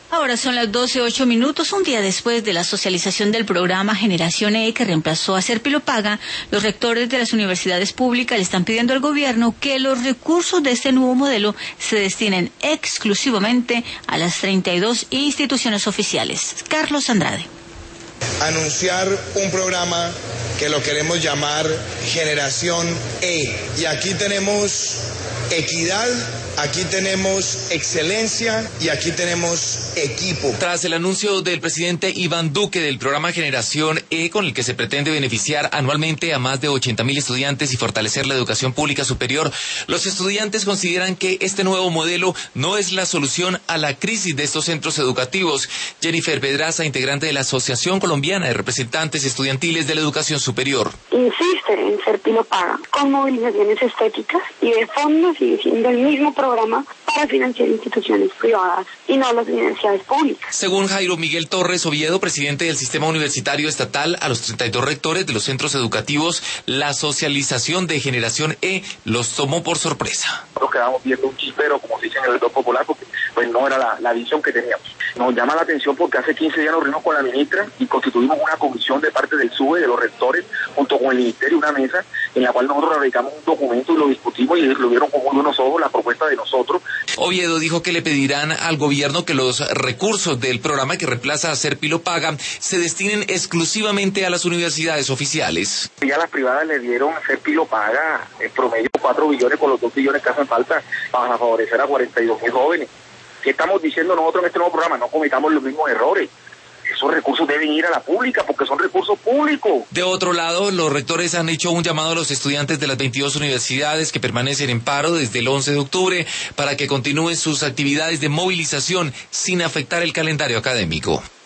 Ahora son las 12:08, un día después de la socialización del programa Generación E que reemplazó a Serpilo Paga. Los rectores de las universidades públicas le están pidiendo al gobierno que los recursos de este nuevo modelo se destinen exclusivamente a las 32 instituciones oficiales. Carlos Andrade. Anunciar un programa que lo queremos llamar Generación E. Y aquí tenemos equidad, aquí tenemos excelencia y aquí tenemos equipo. Tras el anuncio del presidente Iván Duque del programa Generación E, con el que se pretende beneficiar anualmente a más de 80.000 estudiantes y fortalecer la educación pública superior, los estudiantes consideran que este nuevo modelo no es la solución a la crisis de estos centros educativos. Jennifer Pedraza, integrante de la Asociación Colombiana de Representantes Estudiantiles de la Educación Superior. Insiste en Serpilo Paga con movilizaciones estéticas y de fondo sigue siendo el mismo programa para financiar instituciones privadas y no las universidades públicas. Según Jairo Miguel Torres Oviedo, presidente del Sistema Universitario Estatal, a los 32 rectores de los centros educativos, la socialización de Generación E los tomó por sorpresa. Nosotros quedamos viendo un chispero, como se dice en el sector popular, porque pues no era la visión que teníamos. Nos llama la atención porque hace 15 días nos reunimos con la ministra y constituimos una comisión de parte del SUBE, de los rectores, junto con el ministerio, una mesa en la cual nosotros radicamos un documento y lo discutimos y lo vieron con muy buenos ojos la propuesta de nosotros. Oviedo dijo que le pedirán al gobierno que los recursos del programa que reemplaza a Serpilo Paga se destinen exclusivamente a las universidades oficiales. Ya las privadas le dieron a Serpilo Paga en promedio 4 billones con los 2 billones que hacen falta para favorecer a 42.000 jóvenes. ¿Qué estamos diciendo nosotros en este nuevo programa? No cometamos los mismos errores. Esos recursos deben ir a la pública porque son recursos públicos. De otro lado, los rectores han hecho un llamado a los estudiantes de las 22 universidades que permanecen en paro desde el 11 de octubre para que continúen sus actividades de movilización sin afectar el calendario académico.